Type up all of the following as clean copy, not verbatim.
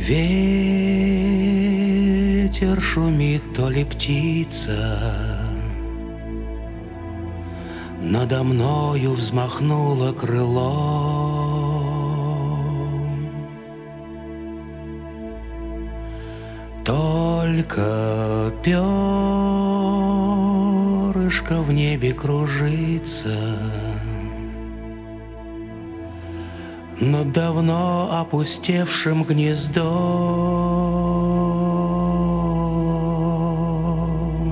Ветер шумит, то ли птица надо мною взмахнула крылом. Только перышко в небе кружится над давно опустевшим гнездом.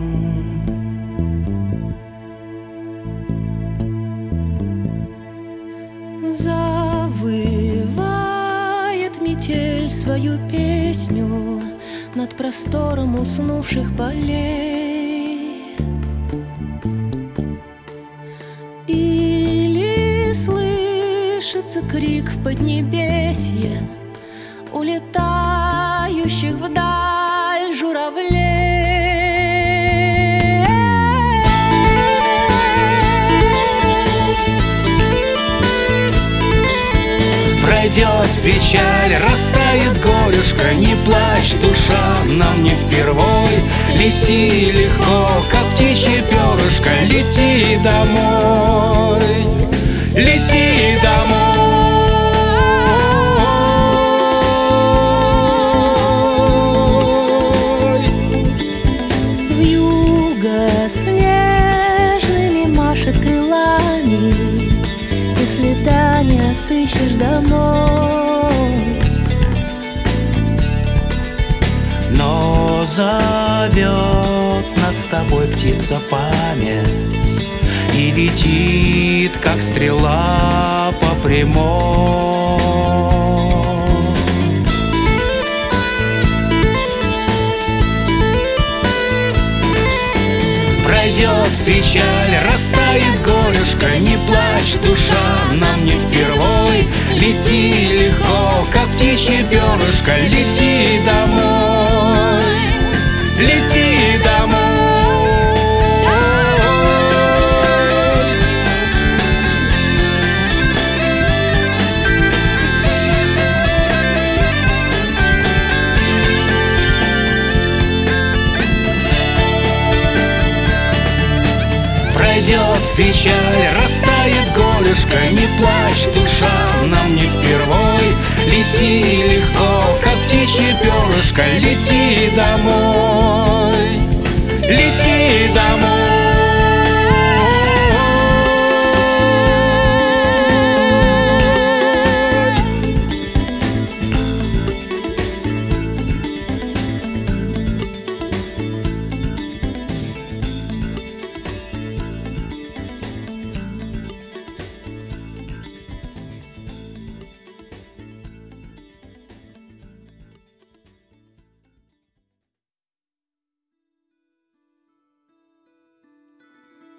Завывает метель свою песню над простором уснувших полей. Или слышится крик в поднебесье улетающих вдаль журавлей. Пройдет печаль, растает горюшка, не плачь, душа, нам не впервой. Лети легко, как птичье перышко, лети домой, лети домой. Вьюга снежными машет крылами, и следа не отыщешь домой. Но зовет нас с тобой птица память и летит, как стрела по прямой. Пройдет печаль, растает горюшка, не плачь, душа, нам не впервой. Лети легко, как птичье перышко, лети домой, лети домой. Пройдет печаль, растает горюшка, не плачь, душа, нам не впервой. Лети легко, как птичье перышко, лети домой, лети домой.